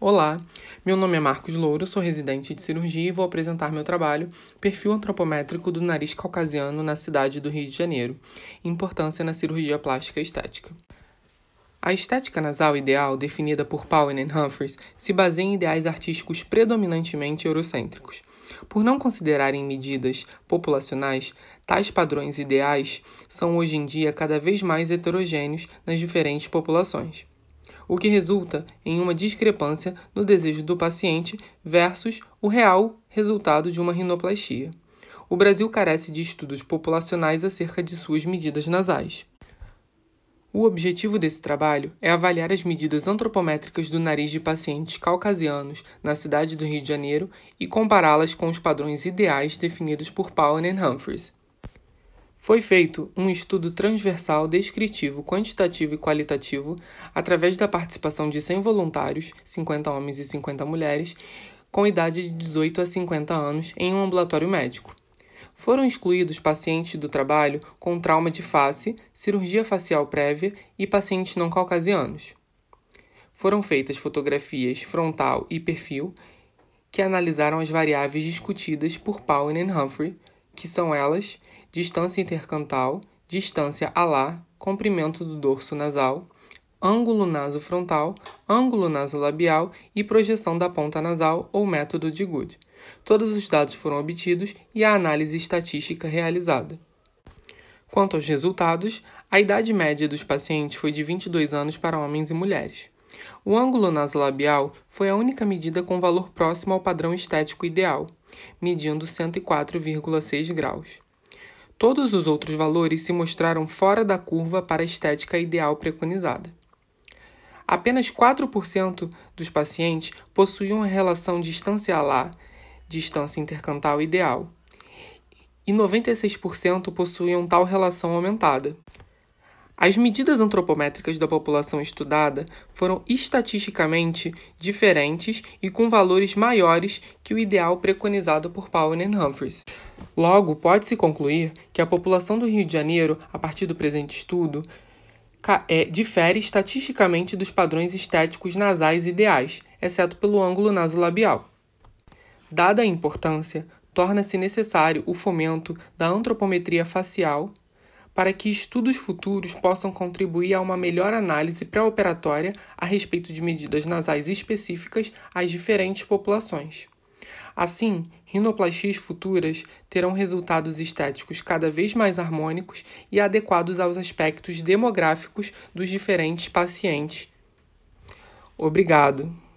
Olá, meu nome é Marcos Louro, sou residente de cirurgia e vou apresentar meu trabalho Perfil antropométrico do nariz caucasiano na cidade do Rio de Janeiro, importância na cirurgia plástica e estética. A estética nasal ideal, definida por Powell e Humphries, se baseia em ideais artísticos predominantemente eurocêntricos. Por não considerarem medidas populacionais, tais padrões ideais são hoje em dia cada vez mais heterogêneos nas diferentes populações, o que resulta em uma discrepância no desejo do paciente versus o real resultado de uma rinoplastia. O Brasil carece de estudos populacionais acerca de suas medidas nasais. O objetivo desse trabalho é avaliar as medidas antropométricas do nariz de pacientes caucasianos na cidade do Rio de Janeiro e compará-las com os padrões ideais definidos por Powell e Humphries. Foi feito um estudo transversal descritivo, quantitativo e qualitativo através da participação de 100 voluntários, 50 homens e 50 mulheres, com idade de 18 a 50 anos em um ambulatório médico. Foram excluídos pacientes do trabalho com trauma de face, cirurgia facial prévia e pacientes não caucasianos. Foram feitas fotografias frontal e perfil que analisaram as variáveis discutidas por Powell e Humphrey, que são elas: distância intercantal, distância alar, comprimento do dorso nasal, ângulo nasofrontal, ângulo nasolabial e projeção da ponta nasal ou método de Good. Todos os dados foram obtidos e a análise estatística realizada. Quanto aos resultados, a idade média dos pacientes foi de 22 anos para homens e mulheres. O ângulo nasolabial foi a única medida com valor próximo ao padrão estético ideal, medindo 104,6 graus. Todos os outros valores se mostraram fora da curva para a estética ideal preconizada. Apenas 4% dos pacientes possuíam a relação distância alar, distância intercantal ideal, e 96% possuíam tal relação aumentada. As medidas antropométricas da população estudada foram estatisticamente diferentes e com valores maiores que o ideal preconizado por Powell e Humphries. Logo, pode-se concluir que a população do Rio de Janeiro, a partir do presente estudo, difere estatisticamente dos padrões estéticos nasais ideais, exceto pelo ângulo nasolabial. Dada a importância, torna-se necessário o fomento da antropometria facial para que estudos futuros possam contribuir a uma melhor análise pré-operatória a respeito de medidas nasais específicas às diferentes populações. Assim, rinoplastias futuras terão resultados estéticos cada vez mais harmônicos e adequados aos aspectos demográficos dos diferentes pacientes. Obrigado.